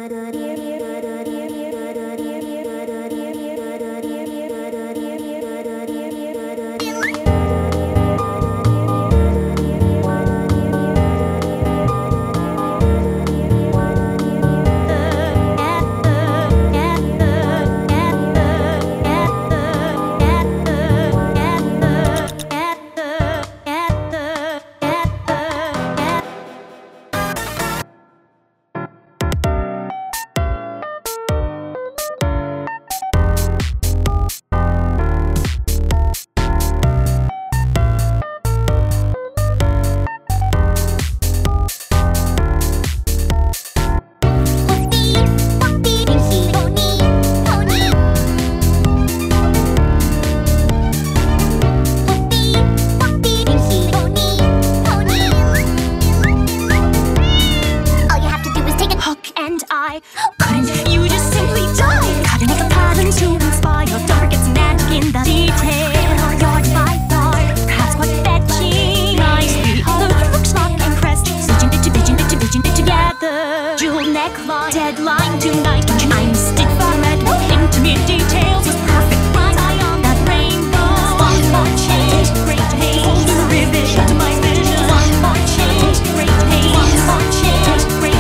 Couldn't you just simply die? Gotta make a pattern to inspire. Don't forget some magic in the detail. Yard by yard, perhaps quite fetching. Nicely, although you look smart and impressed. Vision it together. Jewel neckline, deadline tonight. Don't you missed it for red? No intimate details was perfect. Right eye on that rainbow. One more change, great haze. Hold the ribbon to my vision. One more change, great haze. One more change, great